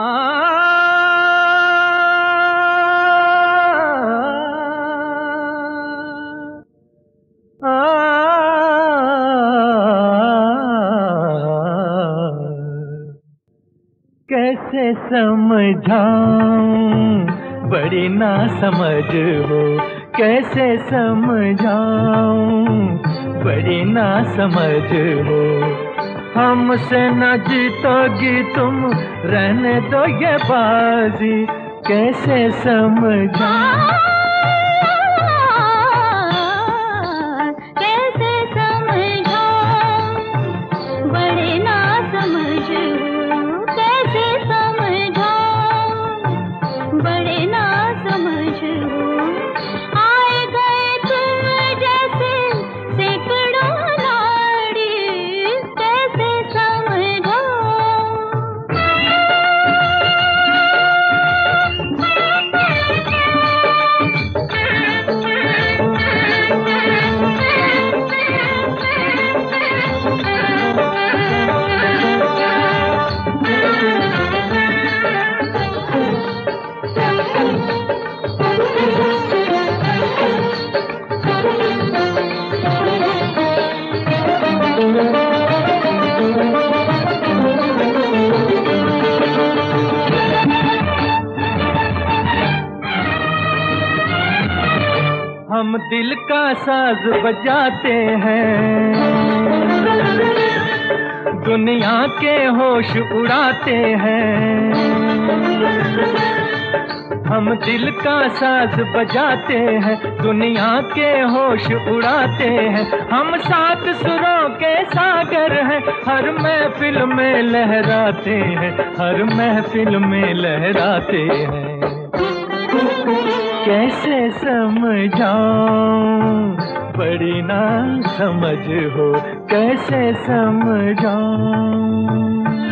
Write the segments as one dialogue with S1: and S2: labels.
S1: कैसे समझाऊं बड़ी ना समझ हो, कैसे समझाऊं बड़ी ना समझ हो। हमसे न जीतोगी तुम, रहने दो ये बाजी, कैसे समझाऊं। हम दिल का साज बजाते हैं, दुनिया के होश उड़ाते हैं। हम दिल का साज बजाते हैं, दुनिया के होश उड़ाते हैं। हम सात सुरों के सागर हैं, हर महफिल में लहराते हैं, हर महफिल में लहराते हैं। कैसे समझाऊं बड़ी ना समझ हो, कैसे समझाऊं।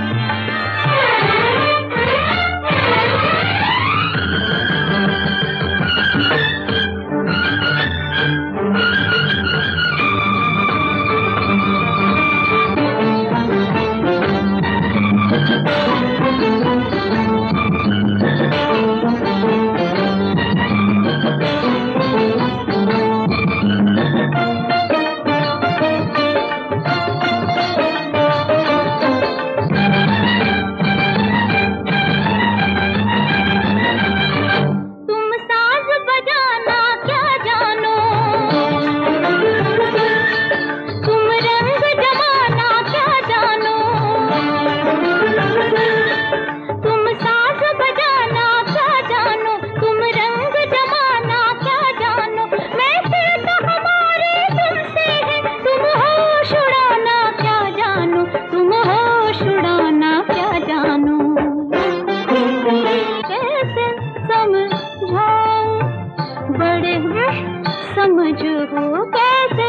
S1: समझ हो कैसे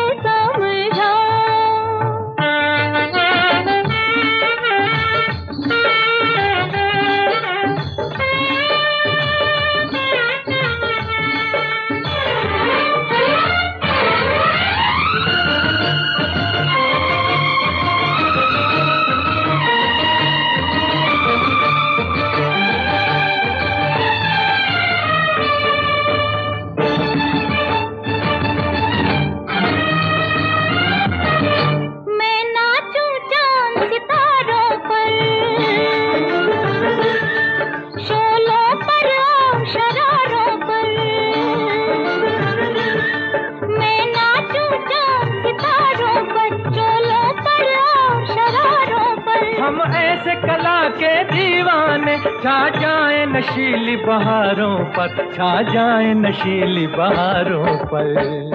S1: हम ऐसे कला के दीवाने, छा जाए नशीली बहारों पर, छा जाए नशीली बहारों पर।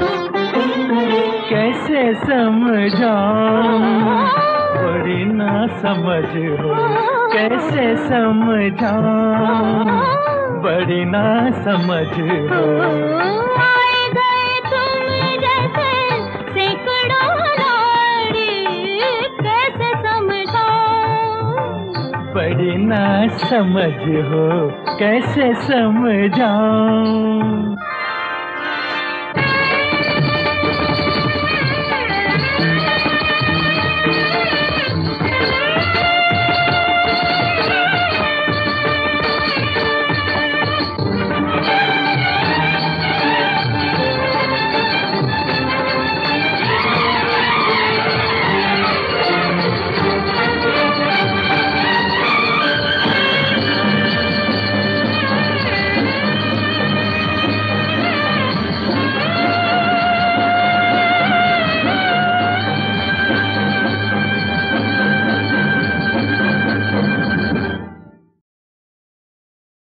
S1: कैसे समझाऊं बड़ी ना समझ हो, कैसे समझाऊं बड़ी ना समझ हो। बड़ी ना समझ हो, कैसे समझाऊं।